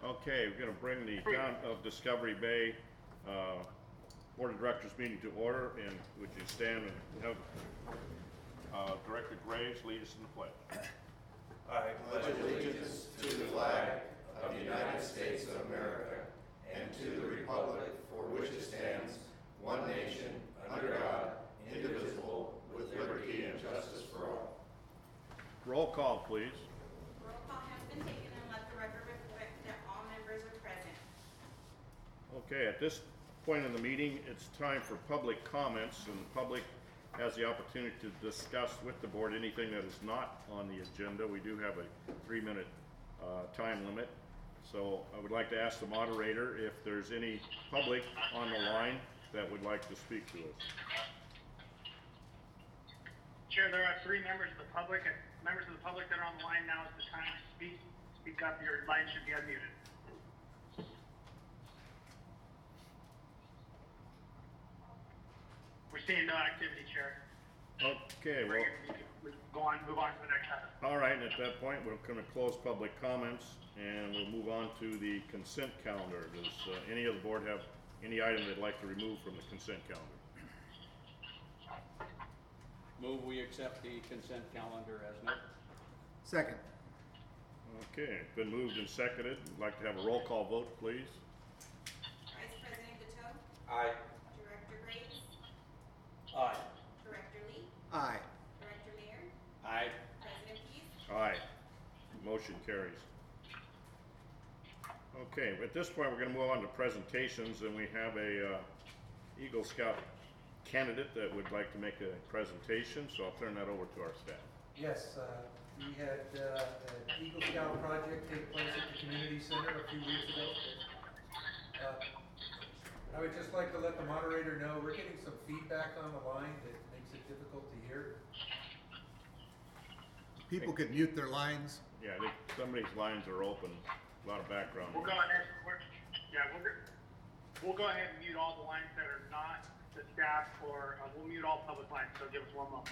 Okay, we're going to bring the Town of Discovery Bay Board of Directors meeting to order, and would you stand and have Director Graves lead us in the pledge. I pledge allegiance to the flag of the United States of America and to the republic for which it stands, one nation, under God, indivisible, with liberty and justice for all. Roll call, please. Roll call has been taken, and let the record reflect that all members are present. Okay, at this point in the meeting, it's time for public comments, and the public has the opportunity to discuss with the board anything that is not on the agenda. We do have a 3-minute time limit. So I would like to ask the moderator if there's any public on the line that would like to speak to us. Chair, there are 3 members of the public, and members of the public that are on the line now is the time to speak. Speak up, your line should be unmuted. We're seeing no activity, Chair. Okay, well, Move on to the next item. all right, and at that point, we're going to close public comments, and we'll move on to the consent calendar. Does any of the board have any item they'd like to remove from the consent calendar? Move we accept the consent calendar as noted. Second. Okay, it's been moved and seconded. I'd like to have a roll call vote, please. Vice President Gateau? Aye. Director Graves? Aye. Director Lee? Aye. Director Mayer? Aye. President Pease? Aye. Motion carries. Okay, at this point, we're going to move on to presentations, and we have a Eagle Scout candidate that would like to make a presentation, so I'll turn that over to our staff. Yes, we had an Eagle Scout project take place at the community center a few weeks ago. I would just like to let the moderator know we're getting some feedback on the line that makes it difficult to hear. People could mute their lines. Yeah, I think somebody's lines are open, a lot of background. We'll go ahead, we'll go ahead and mute all the lines that are not the staff, or we'll mute all public lines, so give us 1 moment.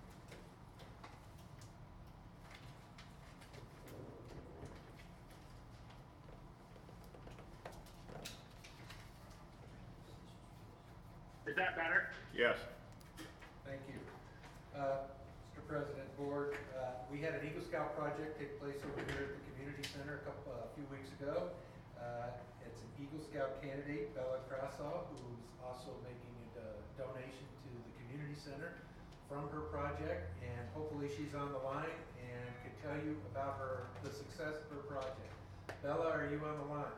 Is that better? Yes. Thank you. Mr. President, Board, we had an Eagle Scout project take place over here at the community center a few weeks ago. It's an Eagle Scout candidate, Bella Krasaw, who's also making a donation to the community center from her project, and hopefully she's on the line and can tell you about the success of her project. Bella, are you on the line?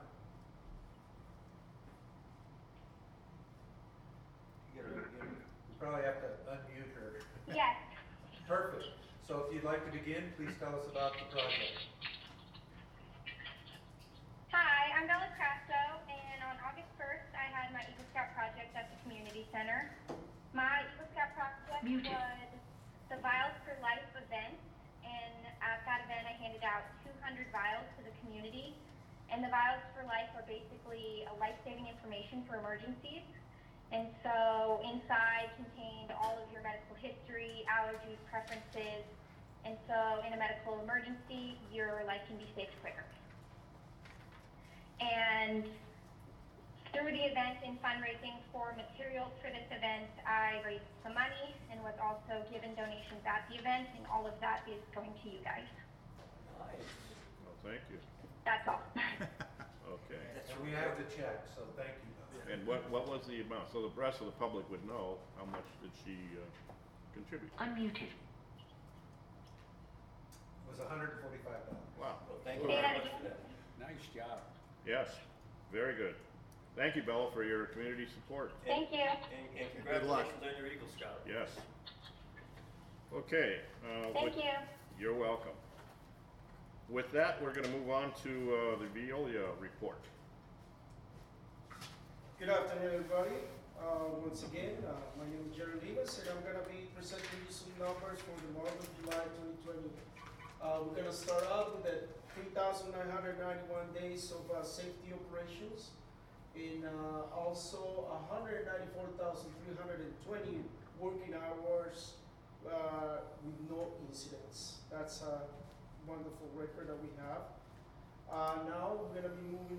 You probably have to unmute her. Yes. Perfect. So if you'd like to begin, please tell us about the project. Hi, I'm Bella Crasto, and on August 1st, I had my Eagle Scout project at the community center. My Eagle Scout project was the Vials for Life event, and at that event, I handed out 200 vials to the community. And the Vials for Life are basically a life-saving information for emergencies. And so inside contained all of your medical history, allergies, preferences. And so in a medical emergency, your life can be saved quicker. And through the event and fundraising for materials for this event, I raised some money and was also given donations at the event, and all of that is going to you guys. Well, thank you. That's all. Okay. And we have the check, so thank you. And what was the amount? So the rest of the public would know how much did she contribute? Unmuted. It was $145. Wow. Well, thank you very much for that. Nice job. Yes, very good. Thank you, Bella, for your community support. Thank you. And congratulations on your Eagle Scout. Yes. Okay. Thank you. You're welcome. With that, we're going to move on to the Veolia report. Good afternoon, everybody. Once again, my name is Jerry Rivas, and I'm going to be presenting you some numbers for the month of July 2020. We're going to start out with the 3,991 days of safety operations, and also 194,320 working hours with no incidents. That's a wonderful record that we have. Now we're going to be moving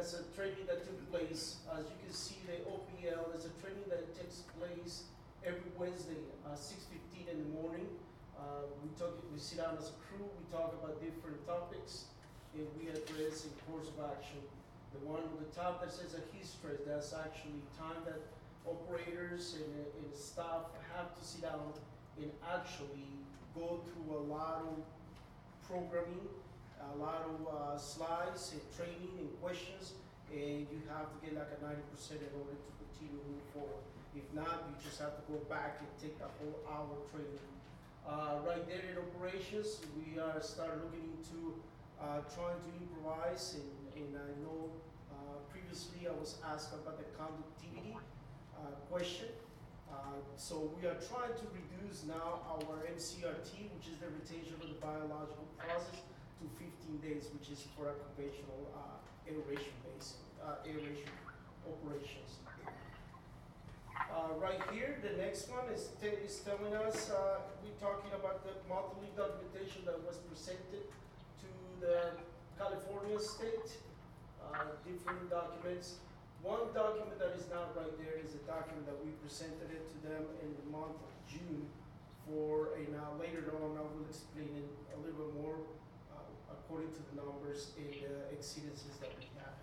that's a training that took place. As you can see, the OPL is a training that takes place every Wednesday, 6:15 in the morning. We sit down as a crew, we talk about different topics, and we address a course of action. The one on the top that says a history, that's actually time that operators and staff have to sit down and actually go through a lot of programming, a lot of slides and training and questions, and you have to get like a 90% in order to continue to move forward. If not, you just have to go back and take a whole hour training. Right there in operations, we are started looking into trying to improvise, and I know previously I was asked about the conductivity question. So we are trying to reduce now our MCRT, which is the retention of the biological process, to 15 days, which is for a conventional aeration-based aeration operations. Right here, the next one is telling us, we're talking about the monthly documentation that was presented to the California state, different documents. One document that is not right there is a document that we presented it to them in the month of June for, and later on I will explain it a little bit more according to the numbers and the exceedances that we have.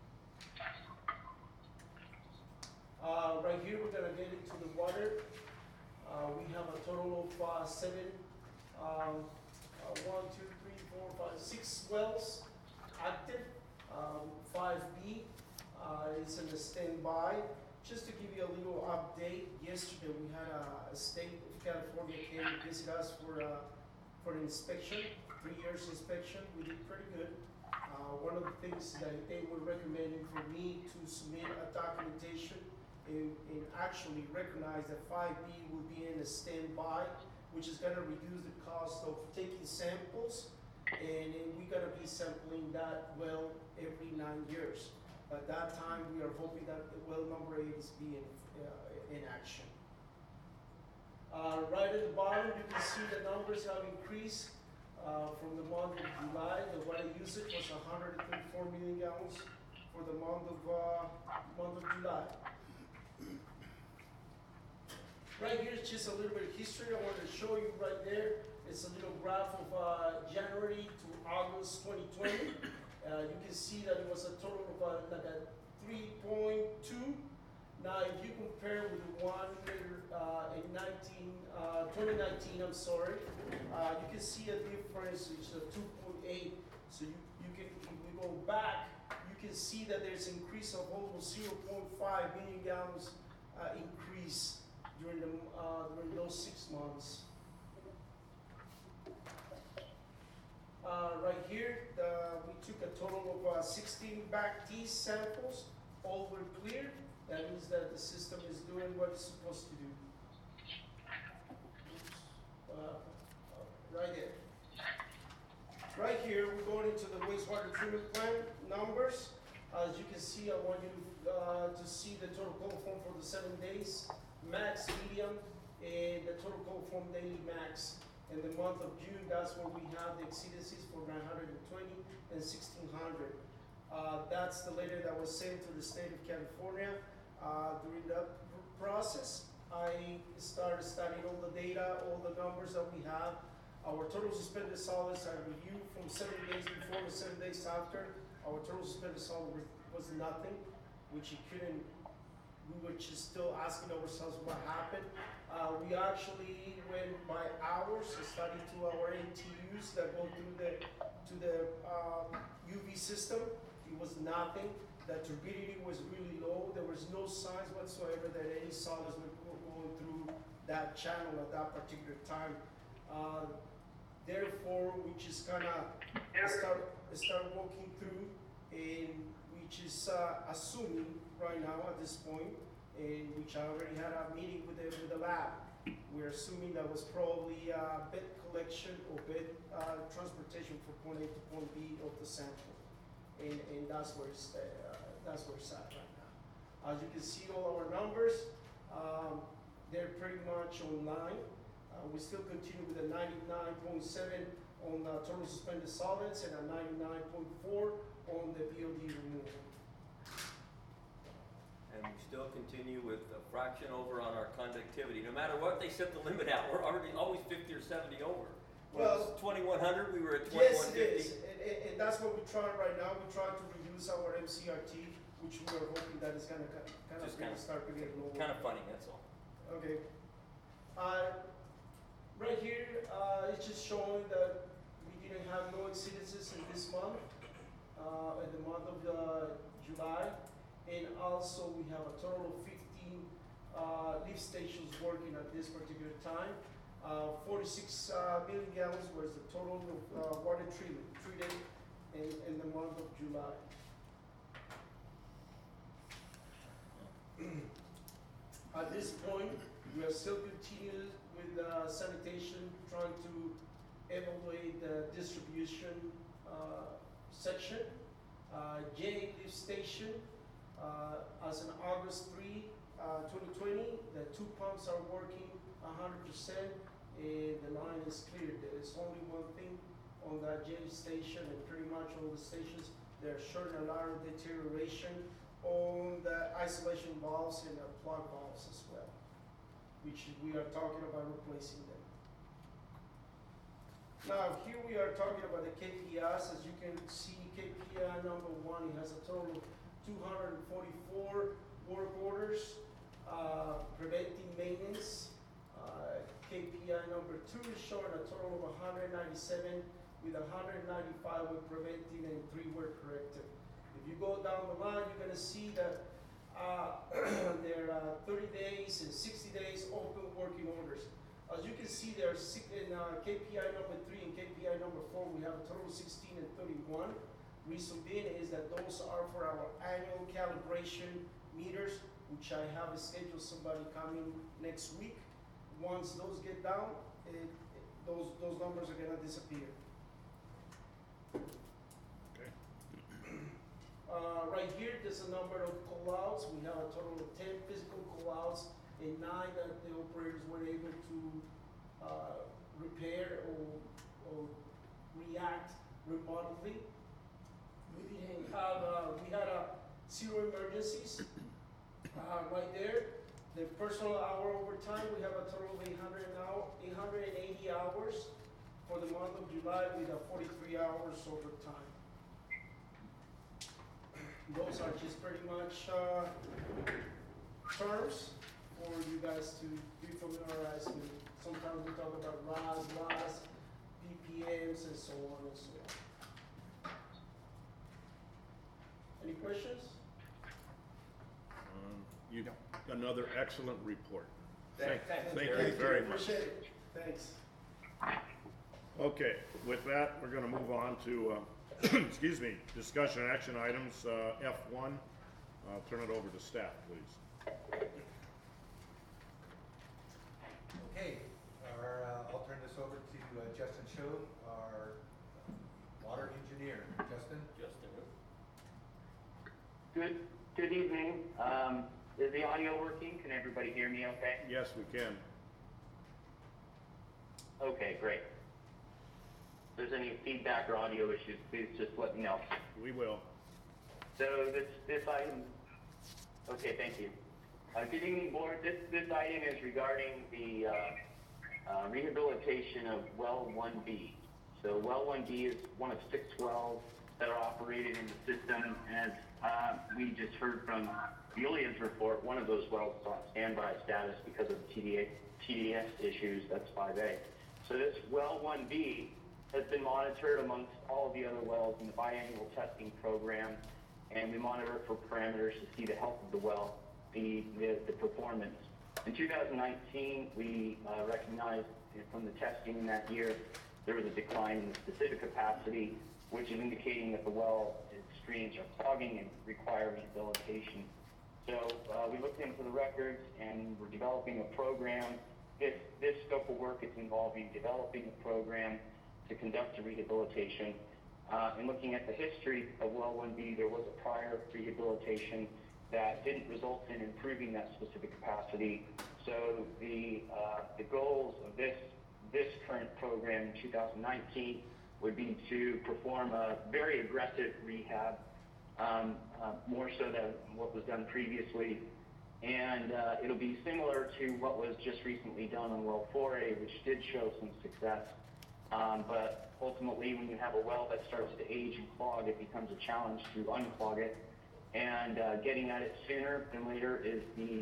Right here, we're gonna get into the water. We have a total of 6 wells active. 5B is in the standby. Just to give you a little update, yesterday we had a state of California came to visit us for an inspection, 3 years inspection. We did pretty good. One of the things that they were recommending for me to submit a documentation and actually recognize that 5B will be in a standby, which is gonna reduce the cost of taking samples, and we're gonna be sampling that well every 9 years. At that time, we are hoping that the well number 8 is being in action. Right at the bottom, you can see the numbers have increased from the month of July. The water usage was 134 million gallons for the month of July. Right here is just a little bit of history I wanted to show you right there. It's a little graph of January to August 2020. You can see that it was a total of like a 3.2. Now, if you compare with the one in 2019, I'm sorry, you can see a difference, which is a 2.8. So you can, if we go back, you can see that there's an increase of almost 0.5 million gallons increase during those 6 months. Right here, we took a total of 16 back T samples. All were clear. That means that the system is doing what it's supposed to do. Right there. Right here, we're going into the wastewater treatment plant numbers. As you can see, I want you to see the total coliform for the 7 days, max, medium, and the total coliform daily max. In the month of June, that's when we have the exceedances for 920 and 1600. That's the letter that was sent to the state of California. During that process, I started studying all the data, all the numbers that we have. Our total suspended solids are reviewed from 7 days before to 7 days after. Our total suspended solid was nothing, which we were just still asking ourselves what happened. We actually went by hours and studied to our NTUs that go through the UV system. It was nothing. The turbidity was really low. There was no signs whatsoever that any solids were going through that channel at that particular time. Therefore, we just kind of start walking through, and we just assuming right now at this point, in which I already had a meeting with the lab. We're assuming that was probably bed collection or bed transportation from point A to point B of the sample, and that's where it's at right now. As you can see, all our numbers, they're pretty much online. We still continue with a 99.7 on total suspended solids and a 99.4 on the BOD removal. and we still continue with a fraction over on our conductivity. No matter what they set the limit at, we're already always 50 or 70 over. Well, 2100, we were at yes, 2150. it is, and that's what we're trying right now. We're trying to reduce our MCRT, which we are hoping that is gonna kind of Just kinda- start to get lower. Kind of funny, that's all. Okay. Right here, it's just showing that we didn't have no incidences in this month, in the month of July. And also, we have a total of 15 lift stations working at this particular time. 46 million gallons was the total of water treated in the month of July. At this point, we are still continuing with sanitation, trying to evaluate the distribution section. J lift station, as in August 3, 2020, the 2 pumps are working 100%, and the line is cleared. There is only one thing on that J station, and pretty much all the stations, they're showing a lot of deterioration on the isolation valves and the plug valves as well, which we are talking about replacing them. Now, here we are talking about the KPIs. As you can see, KPI number 1, it has a total of 244 work orders, preventing maintenance. KPI number 2 is showing a total of 197, with 195 were preventing and 3 were corrective. If you go down the line, you're gonna see that there are 30 days and 60 days open working orders. As you can see, there are in KPI number 3 and KPI number 4, we have a total of 16 and 31. Reason being is that those are for our annual calibration meters, which I have scheduled somebody coming next week. Once those get down, those numbers are gonna disappear. Okay. Right here, there's a number of call-outs. We have a total of 10 physical call-outs and 9 that the operators were able to repair or react remotely. We didn't have, we had 0 emergencies right there. The personal hour overtime, we have a total of 880 hours for the month of July, with 43 hours overtime. Those are just pretty much terms for you guys to be familiarized with. Sometimes we talk about RAS, PPMs, and so on and so on. Any questions? Another excellent report. Thank Thank you very much. Appreciate it. Thanks. Okay, with that, we're gonna move on to, excuse me, discussion action items, F1. I'll turn it over to staff, please. Okay, I'll turn this over to Justin Cho, our water engineer. Justin? Good evening. Is the audio working? Can everybody hear me okay? Yes, we can. Okay, great. If there's any feedback or audio issues, please just let me know. We will. So this item, okay, thank you. Good evening, board. This item is regarding the rehabilitation of well 1B. So well 1B is one of 6 wells that are operated in the system. As we just heard from Yulia's report, one of those wells is on standby status because of TDS issues. That's 5A. So this well 1B has been monitored amongst all of the other wells in the biannual testing program, and we monitor for parameters to see the health of the well, the performance. In 2019, we recognized from the testing that year there was a decline in the specific capacity, which is indicating that the well streams are clogging and require rehabilitation. So we looked into the records and we're developing a program. This scope of work is involving developing a program to conduct a rehabilitation. And looking at the history of well 1B, there was a prior rehabilitation that didn't result in improving that specific capacity. So the goals of this current program in 2019 would be to perform a very aggressive rehab more so than what was done previously. And it'll be similar to what was just recently done on well 4A, which did show some success. But ultimately, when you have a well that starts to age and clog, it becomes a challenge to unclog it. And getting at it sooner than later is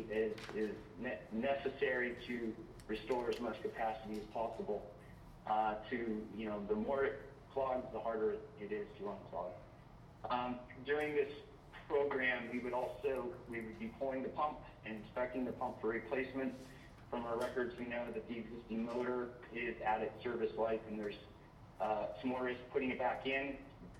necessary to restore as much capacity as possible. The more it clogs, the harder it is to unclog. During this program, we would be pulling the pump and inspecting the pump for replacement. From our records, we know that the existing motor is at its service life, and there's some more risk putting it back in.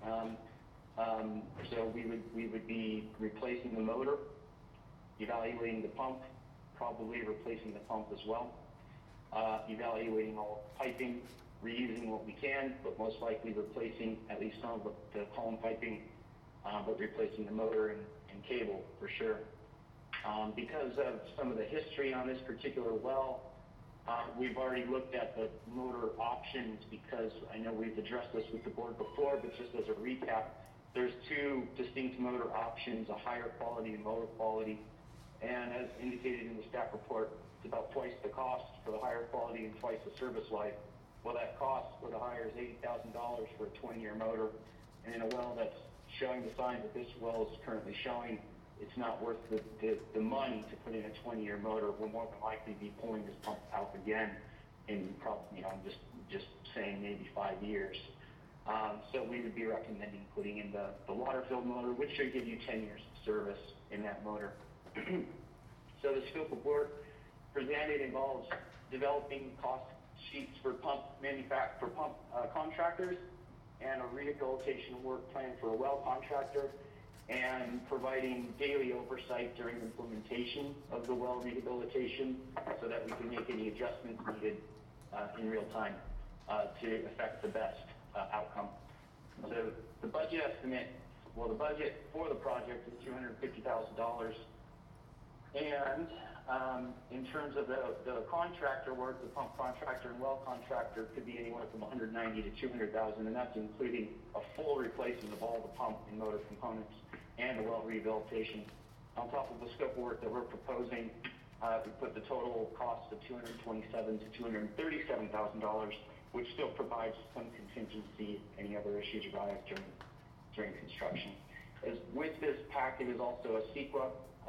So we would be replacing the motor, evaluating the pump, probably replacing the pump as well, evaluating all piping, reusing what we can, but most likely replacing at least some of the column piping, but replacing the motor and cable for sure. Because of some of the history on this particular well, we've already looked at the motor options, because I know we've addressed this with the board before, but just as a recap, there's two distinct motor options, a higher quality and lower quality. And as indicated in the staff report, it's about twice the cost for the higher quality and twice the service life. Well, that cost for the higher is $80,000 for a 20-year motor. And in a well that's showing the signs that this well is currently showing, it's not worth the money to put in a 20-year motor. We'll more than likely be pulling this pump out again in probably, I'm just saying maybe 5 years. So we would be recommending putting in the water-filled motor, which should give you 10 years of service in that motor. So the scope of work presented involves developing cost sheets for pump contractors, and a rehabilitation work plan for a well contractor, and providing daily oversight during implementation of the well rehabilitation so that we can make any adjustments needed in real time to affect the best outcome. So the budget estimate, the budget for the project is $250,000. And in terms of the contractor work, the pump contractor and well contractor could be anywhere from $190,000 to $200,000, and that's including a full replacement of all the pump and motor components and the well rehabilitation. On top of the scope of work that we're proposing, we put the total cost of $227,000 to $237,000, which still provides some contingency if any other issues arise during construction. As with this packet is also a CEQA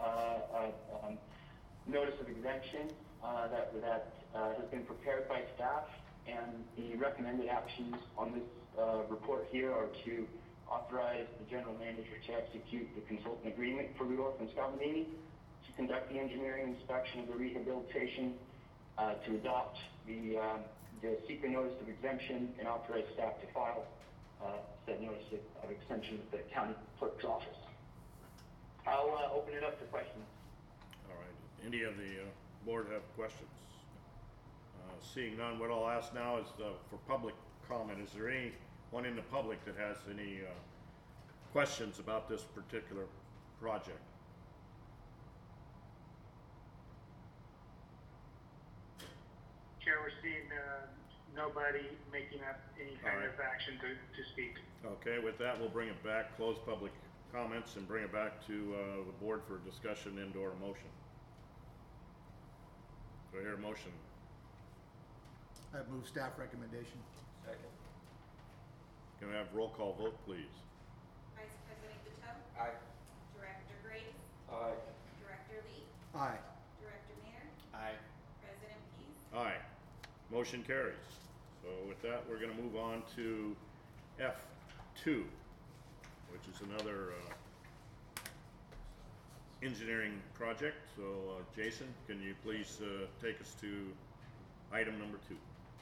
notice of exemption that has been prepared by staff, and the recommended actions on this report here are to authorize the general manager to execute the consultant agreement for Rudolph and Scalabrini, to conduct the engineering inspection of the rehabilitation, to adopt the CEQA notice of exemption, and authorize staff to file said notice of exemption with the county clerk's office. I'll open it up to questions. All right. Any of the board have questions? Seeing none, what I'll ask now is for public comment. Is there anyone in the public that has any questions about this particular project? Chair, we're seeing nobody making up any kind of action to speak. Okay, with that, we'll bring it back, close public comments, and bring it back to the board for discussion and/or a motion. Do I hear a motion? I move staff recommendation. Second. Can we have roll call vote, please? Vice President Guteau? Aye. Director Graves? Aye. Director Lee? Aye. Director Mayer? Aye. President Pease? Aye. Motion carries. So with that, we're going to move on to F2, which is another engineering project. So Jason, can you please take us to item number 2?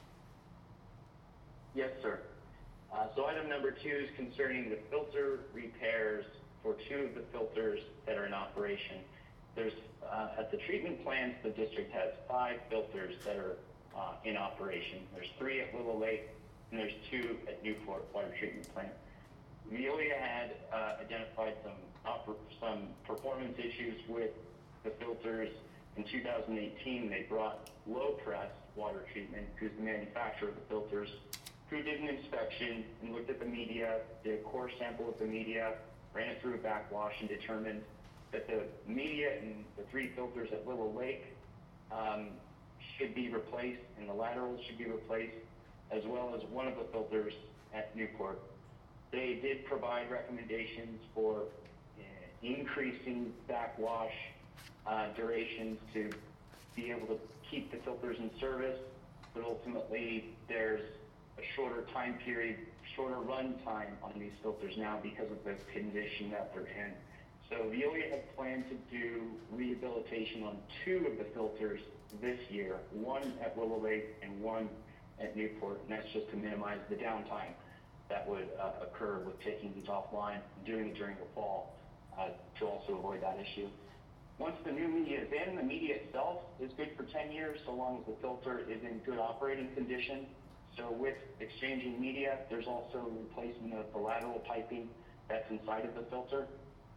Yes, sir. So item number 2 is concerning the filter repairs for 2 of the filters that are in operation. There's at the treatment plants, the district has 5 filters that are in operation. There's 3 at Willow Lake, and there's 2 at Newport Water Treatment Plant. Veolia had identified some performance issues with the filters. In 2018, they brought Low Press Water Treatment, who's the manufacturer of the filters, who did an inspection and looked at the media, did a core sample of the media, ran it through a backwash, and determined that the media and the 3 filters at Willow Lake should be replaced, and the laterals should be replaced, as well as one of the filters at Newport. They did provide recommendations for increasing backwash durations to be able to keep the filters in service, but ultimately there's a shorter time period, shorter run time on these filters now because of the condition that they're in. So Veolia had planned to do rehabilitation on 2 of the filters this year, one at Willow Lake and one at Newport, and that's just to minimize the downtime that would occur with taking these offline and doing it during the fall to also avoid that issue. Once the new media is in, the media itself is good for 10 years so long as the filter is in good operating condition. So with exchanging media, there's also replacement of the lateral piping that's inside of the filter.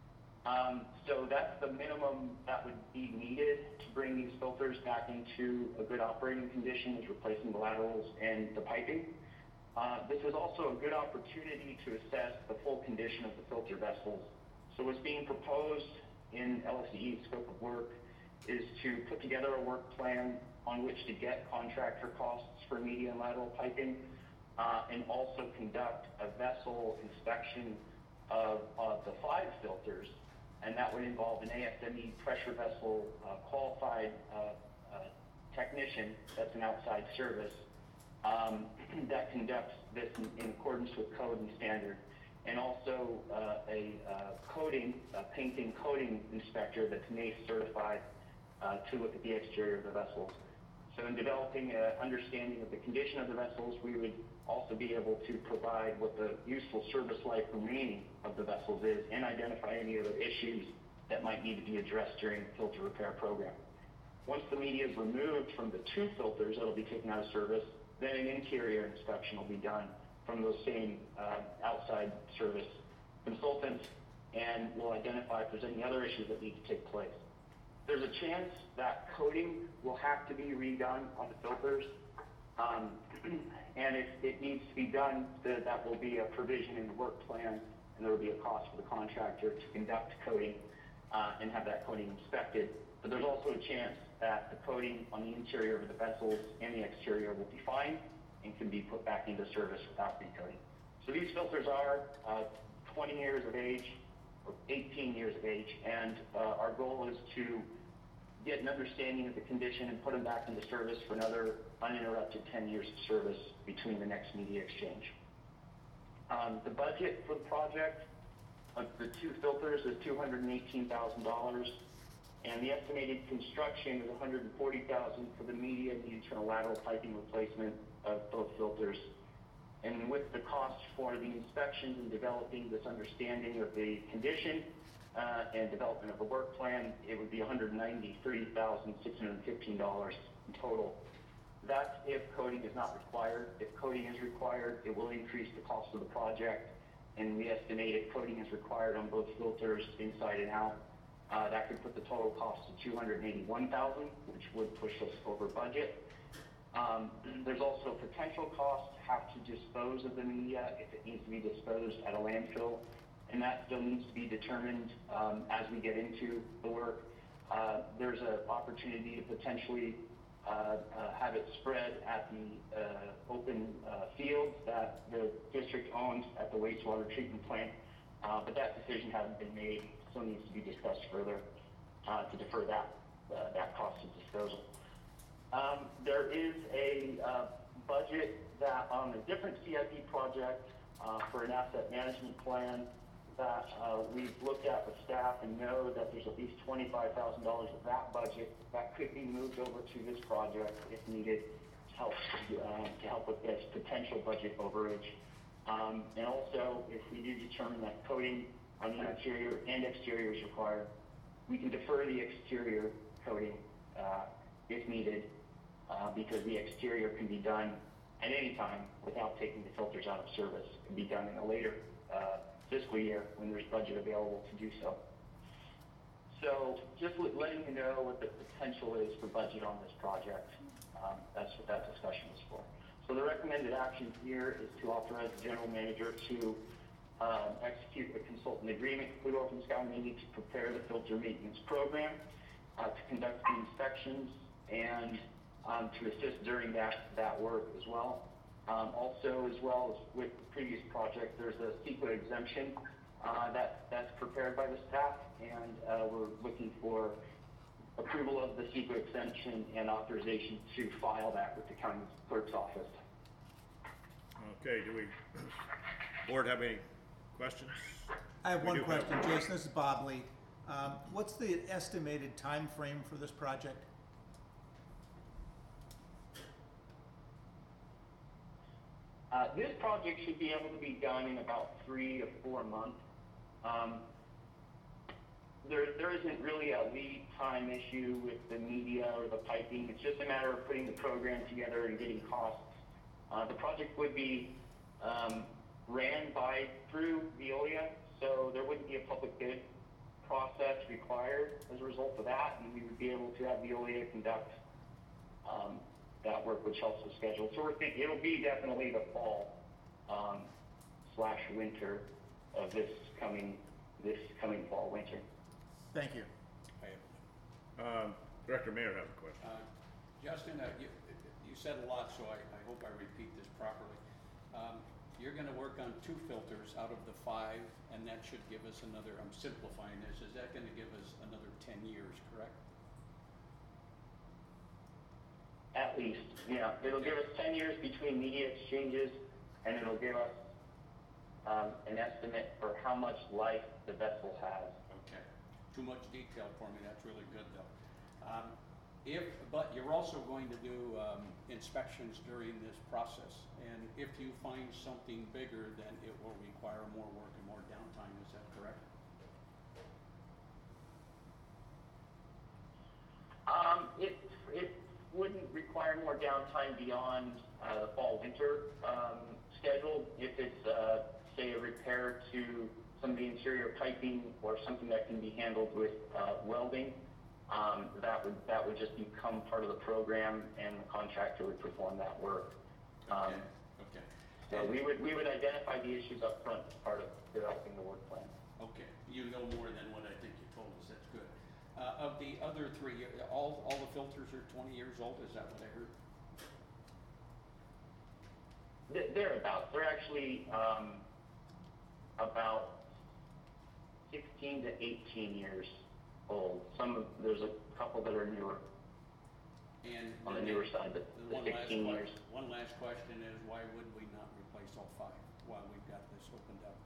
So that's the minimum that would be needed to bring these filters back into a good operating condition, is replacing the laterals and the piping. This is also a good opportunity to assess the full condition of the filter vessels. So what's being proposed in LSE's scope of work is to put together a work plan on which to get contractor costs for media and lateral piping, and also conduct a vessel inspection of the 5 filters, and that would involve an ASME pressure vessel qualified technician, that's an outside service, that conducts this in accordance with code and standard, and also a painting coating inspector that's NACE certified to look at the exterior of the vessels. So in developing an understanding of the condition of the vessels, we would also be able to provide what the useful service life remaining of the vessels is, and identify any other issues that might need to be addressed during the filter repair program. Once the media is removed from the 2 filters that will be taken out of service, then an interior inspection will be done from those same outside service consultants, and we'll identify if there's any other issues that need to take place. There's a chance that coating will have to be redone on the filters, and if it needs to be done, that will be a provision in the work plan, and there will be a cost for the contractor to conduct coating and have that coating inspected. But there's also a chance that the coating on the interior of the vessels and the exterior will be fine and can be put back into service without recoating. So these filters are 20 years of age, or 18 years of age, and our goal is to get an understanding of the condition and put them back into service for another uninterrupted 10 years of service between the next media exchange. The budget for the project of the 2 filters is $218,000, and the estimated construction is $140,000 for the media and the internal lateral piping replacement of both filters. And with the cost for the inspections and developing this understanding of the condition and development of a work plan, it would be $193,615 in total. That's if coating is not required. If coating is required, it will increase the cost of the project, and we estimate if coating is required on both filters inside and out, that could put the total cost to $281,000, which would push us over budget. There's also potential costs to have to dispose of the media if it needs to be disposed at a landfill, and that still needs to be determined as we get into the work. There's an opportunity to potentially have it spread at the open fields that the district owns at the wastewater treatment plant, but that decision hasn't been made, so needs to be discussed further to defer that cost of disposal. There is a budget that on a different CIP project for an asset management plan that we've looked at with staff and know that there's at least $25,000 of that budget that could be moved over to this project if needed to help with this potential budget overage. And also, if we do determine that coating on the interior and exterior is required, we can defer the exterior coating if needed, because the exterior can be done at any time without taking the filters out of service. It can be done in a later fiscal year when there's budget available to do so. So just letting you know what the potential is for budget on this project. That's what that discussion was for. So the recommended action here is to authorize the general manager to execute a consultant agreement with Orphan Sky Community to prepare the filter maintenance program, to conduct the inspections, and to assist during that work as well. Also, as well as with the previous project, there's a CEQA exemption that's prepared by the staff, and we're looking for approval of the CEQA exemption and authorization to file that with the county clerk's office. Okay, do we, board have any questions? I have We one do question, have- Jason, this is Bob Lee. What's the estimated time frame for this project? This project should be able to be done in about 3 to 4 months. There isn't really a lead time issue with the media or the piping. It's just a matter of putting the program together and getting costs. The project would be ran through Veolia, so there wouldn't be a public bid process required as a result of that, and we would be able to have Veolia conduct that work, which helps the schedule. So we're thinking it'll be definitely the fall / winter of this coming fall winter. Thank you. Director Mayor has a question. Justin, you said a lot, so I hope I repeat this properly. You're gonna work on 2 filters out of the 5, and that should give us another, I'm simplifying this, is that gonna give us another 10 years, correct? At least, yeah. It'll give us 10 years between media exchanges, and it'll give us an estimate for how much life the vessel has. Okay. Too much detail for me, that's really good though. But you're also going to do inspections during this process, and if you find something bigger, then it will require more work and more downtime, is that correct? It wouldn't require more downtime beyond the fall-winter schedule. If it's, say, a repair to some of the interior piping or something that can be handled with welding, that would just become part of the program, and the contractor would perform that work. Okay. So we would identify the issues up front as part of developing the work plan. Okay, you know more than what I think you told us, that's good. Of the other 3, all the filters are 20 years old, is that what I heard? Thereabouts. They're actually about 16 to 18 years old. There's a couple that are newer. And on the newer side, but the 16 years. One last question is, why would we not replace all 5 while we've got this opened up?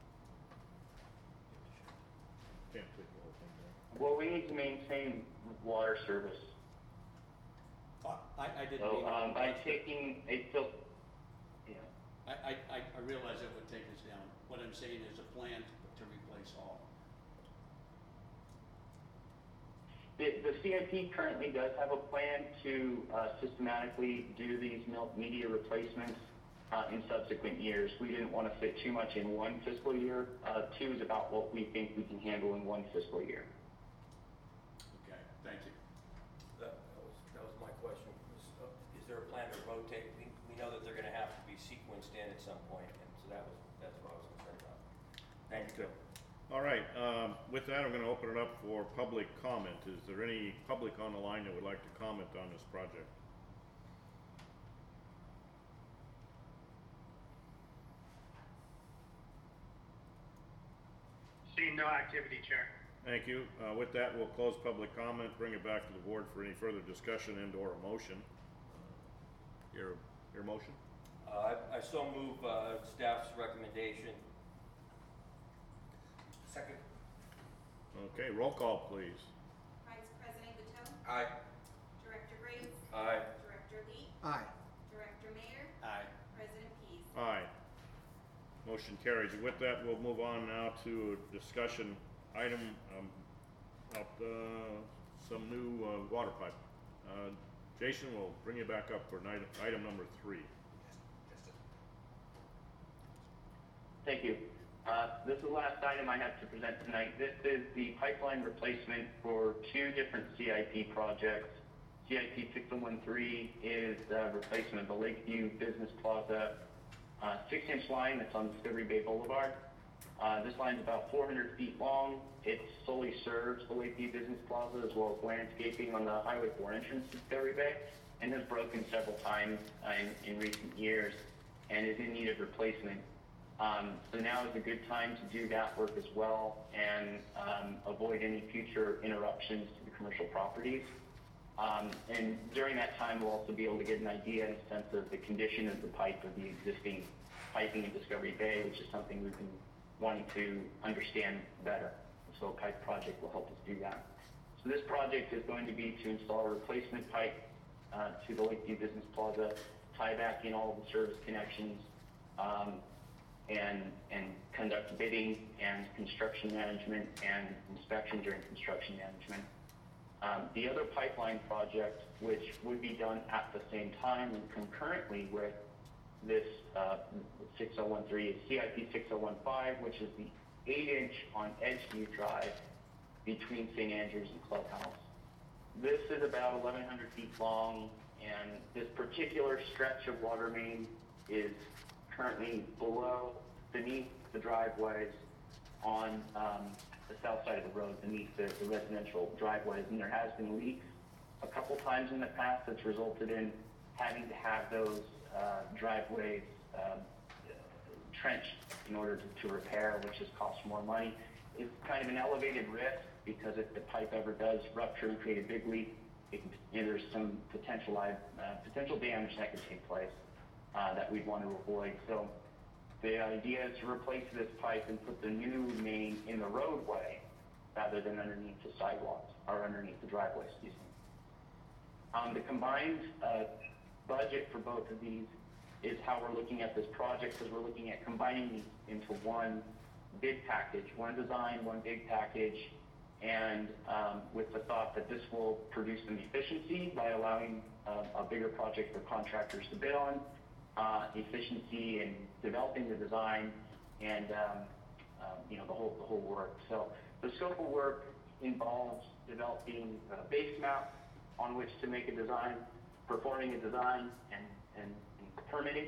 Can't take the whole thing down. Well, we need to maintain water service. I didn't So mean by taking a filter, I realize that would take us down. What I'm saying is a plan to replace all. The CIP currently does have a plan to systematically do these media replacements in subsequent years. We didn't want to fit too much in one fiscal year. 2 is about what we think we can handle in one fiscal year. Okay, thank you. That was my question. Is there a plan to rotate? We know that they're gonna have to be sequenced in at some point, and so that's what I was concerned about. Thank you. All right, with that, I'm gonna open it up for public comment. Is there any public on the line that would like to comment on this project? Seeing no activity, Chair. Thank you. With that, we'll close public comment, bring it back to the board for any further discussion and or a motion. Your motion? I so move staff's recommendation. Second. Okay, roll call, please. Vice President Bateau? Aye. Director Graves? Aye. Director Lee? Aye. Director Mayer? Aye. President Pease? Aye. Motion carries. With that, we'll move on now to a discussion item about some new water pipe. Jason will bring you back up for item number 3. Thank you. This is the last item I have to present tonight. This is the pipeline replacement for 2 different CIP projects. CIP 6013 is replacement of the Lakeview Business Plaza 6-inch line that's on Discovery Bay Boulevard. This line's about 400 feet long. It solely serves the Lakeview Business Plaza as well as landscaping on the Highway 4 entrance to Discovery Bay, and has broken several times in recent years and is in need of replacement. So now is a good time to do that work as well and avoid any future interruptions to the commercial properties. And during that time, we'll also be able to get an idea and a sense of the condition of the pipe of the existing piping in Discovery Bay, which is something we've been wanting to understand better. So a pipe project will help us do that. So this project is going to be to install a replacement pipe to the Lakeview Business Plaza, tie back in all of the service connections, and conduct bidding and construction management and inspection during construction management. The other pipeline project, which would be done at the same time and concurrently with this 6013, is CIP 6015, which is the 8-inch on Edgeview Drive between St. Andrews and Clubhouse. This is about 1,100 feet long, and this particular stretch of water main is currently beneath the driveways on the south side of the road, beneath the residential driveways, and there has been leaks a couple times in the past that's resulted in having to have those driveways trenched in order to repair, which has cost more money. It's kind of an elevated risk because if the pipe ever does rupture and create a big leak, there's some potential damage that could take place that we'd want to avoid. So the idea is to replace this pipe and put the new main in the roadway rather than underneath the sidewalks or underneath the driveway, excuse me. The combined budget for both of these is how we're looking at this project, because we're looking at combining these into one bid package, one design, one big package, and with the thought that this will produce some efficiency by allowing a bigger project for contractors to bid on, efficiency in developing the design, and the whole work. So the scope of work involves developing a base map on which to make a design, performing a design and permitting,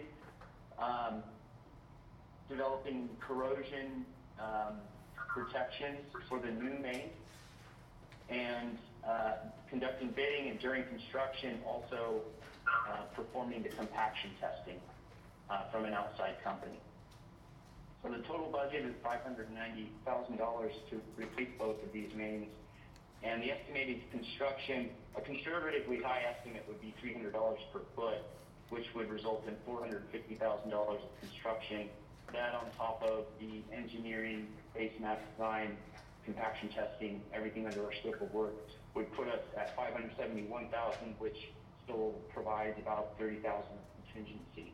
developing corrosion protections for the new main, and conducting bidding, and during construction also performing the compaction testing from an outside company. So the total budget is $590,000 to replace both of these mains, and the estimated construction, a conservatively high estimate would be $300 per foot, which would result in $450,000 of construction. That on top of the engineering, base map design, compaction testing, everything under our scope of work would put us at $571,000, which still provides about $30,000 contingency.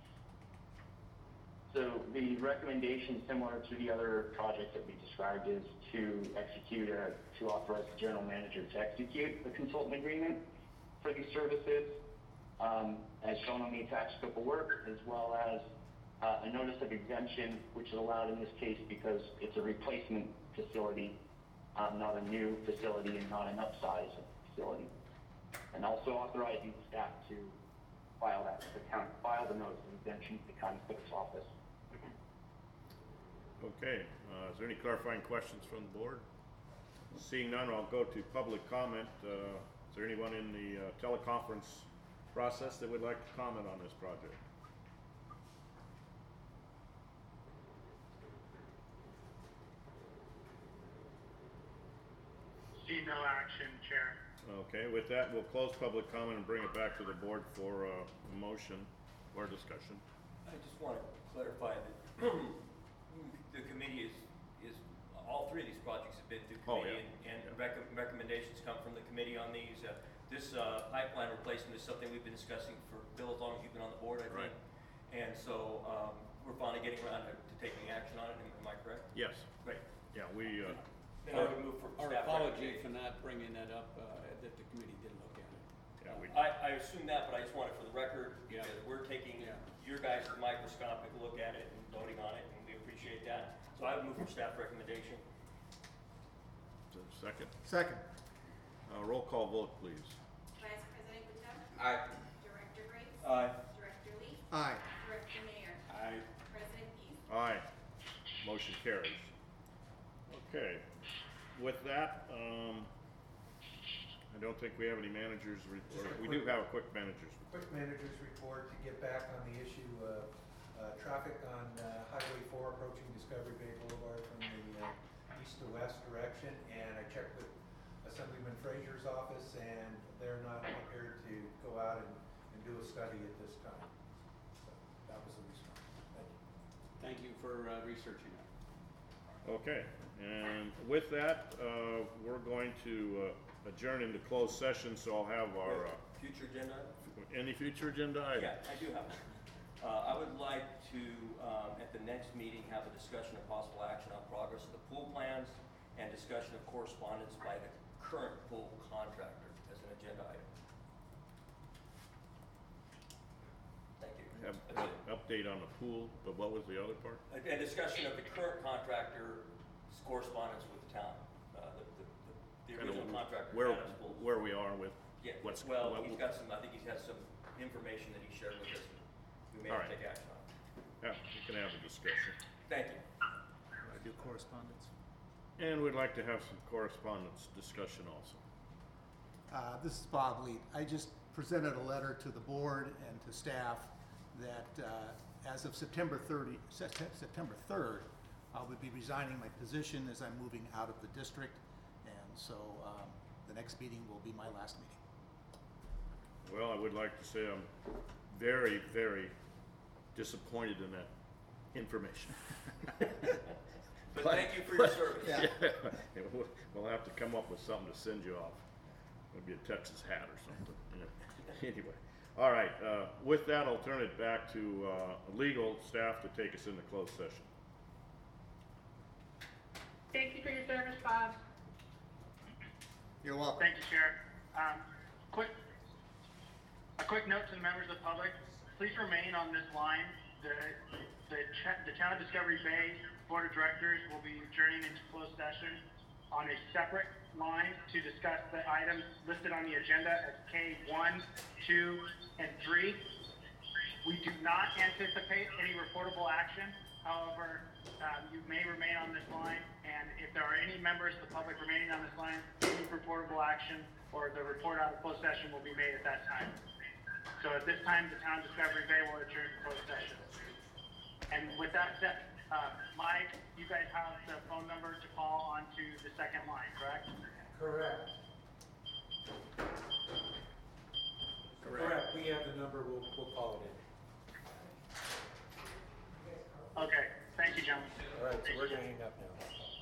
So the recommendation, similar to the other projects that we described, is to authorize the general manager to execute the consultant agreement for these services, as shown on the attached scope of work, as well as a notice of exemption, which is allowed in this case because it's a replacement facility, not a new facility and not an upsize facility. And also authorizing staff to file the notice of exemption to the county clerk's office. Okay, is there any clarifying questions from the board? Seeing none, I'll go to public comment. Is there anyone in the teleconference process that would like to comment on this project? See no action, Chair. Okay, with that, we'll close public comment and bring it back to the board for a motion or discussion. I just want to clarify that the committee is all three of these projects have been through committee, and recommendations come from the committee on these. This pipeline replacement is something we've been discussing for, Bill, as long as you've been on the board, I think. And so we're finally getting around to taking action on it. Am I correct? Yes. Great. Yeah, we. Then I would move for Our staff apology for not bringing that up, that the committee did look at it. Yeah, I assume that, but I just want it for the record, because we're taking your guys' microscopic look at it and voting on it, and we appreciate that. So I would move for staff recommendation. Second? Second. Roll call vote, please. Vice President Gutierrez. Aye. Director Graves. Aye. Director Lee. Aye. Director Mayer. Aye. President East. Aye. Motion carries. Okay, with that, I don't think we have any managers, we do have a quick managers. Quick manager's report to get back on the issue of traffic on Highway 4 approaching Discovery Bay Boulevard from the east to west direction. And I checked with Assemblyman Frazier's office, and they're not prepared to go out and do a study at this time. So that was the response. Thank you. Thank you for researching that. Okay, and with that, we're going to adjourn into closed session, so I'll have our, Future agenda? any future agenda items? Yeah, I do have one. I would like to, at the next meeting, have a discussion of possible action on progress of the pool plans and discussion of correspondence by the current pool contractor as an agenda item. Thank you. Have That's an it. update on the pool, but what was the other part? A discussion of the current contractor's correspondence with the town, the original contractor. Adams Pool. Where we are with Yeah, what's. well, what- he's got some, I think he's got some information that he shared with us, we may All have to right. take action on. Yeah, we can have a discussion. Thank you. I do correspondence. And we'd like to have some correspondence discussion also. This is Bob Leet. I just presented a letter to the board and to staff that as of September 3rd, I will be resigning my position as I'm moving out of the district. And so the next meeting will be my last meeting. Well, I would like to say I'm very, very disappointed in that information. But thank you for your service. Yeah. We'll have to come up with something to send you off. Maybe a Texas hat or something. Anyway, all right. With that, I'll turn it back to legal staff to take us into closed session. Thank you for your service, Bob. You're welcome. Thank you, Sheriff. A quick note to the members of the public, please remain on this line. The Town of Discovery Bay Board of Directors will be adjourning into closed session on a separate line to discuss the items listed on the agenda as K1, 2, and 3. We do not anticipate any reportable action. However, you may remain on this line, and if there are any members of the public remaining on this line, any reportable action or the report out of closed session will be made at that time. So at this time, the Town of Discovery Bay will adjourn to closed session. And with that said, Mike, you guys have the phone number to call onto the second line, correct? Correct. Correct. We have the number. We'll call it in. Okay, thank you, gentlemen. All right, so we're gonna hang up now.